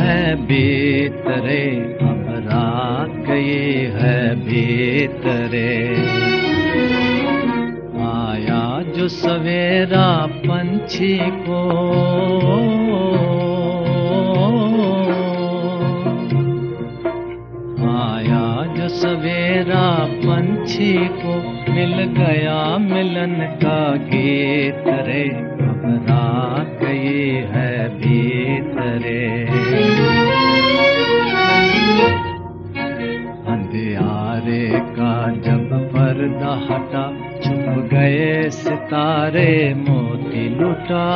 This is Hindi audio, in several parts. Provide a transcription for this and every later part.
है भीतरे, अब रात गई है भीतरे। आया जो सवेरा पंछी को, आया जो सवेरा पंछी को, मिल गया मिलन का गीत रे, अब रात गई है भीतरे। अंधियारे का जब पर्दा हटा, छुप गए सितारे मोती लुटा।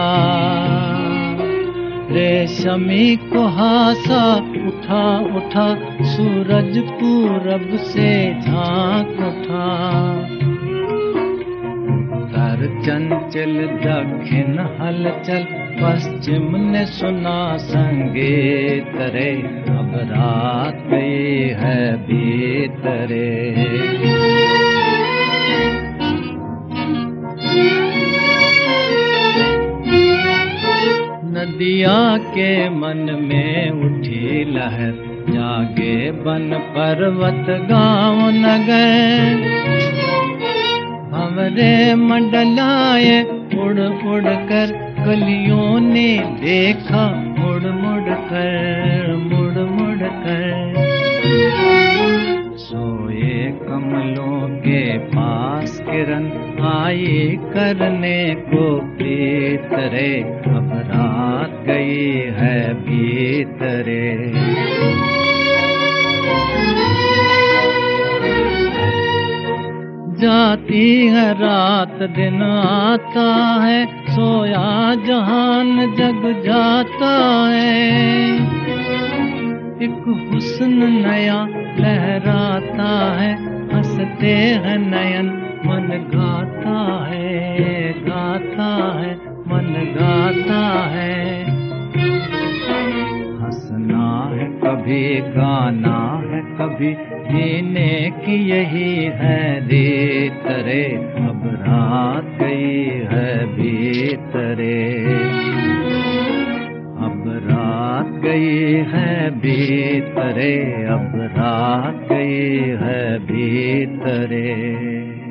रेशमी कुहासा उठा उठा, सूरज पूरब से झांक उठा। उत्तर चंचल दक्षिण हलचल, पश्चिम ने सुना संगीत रे, अब रात गई है भीतरे। नदिया के मन में उठी लहर, जागे बन पर्वत गांव नगर। हमरे मंडलाए उड़ उड़ कर, कलियों ने देखा मुड़ मुड़ कर, मुड़ मुड़ कर। सोए कमलों के पास किरण, आई करने को प्रीत रे, अब रात गई है भीतरे। जाती है रात दिन आता है, सोया जहान जग जाता है। एक हुस्न नया लहराता है, हंसते हैं नयन मन गाता है, गाता है मन गाता है। हंसना है कभी गाना है कभी, जीने की यही है रीत रे, अब रात गई है भीतरे। अब रात गई है भीतरे, अब रात गई है भीतरे।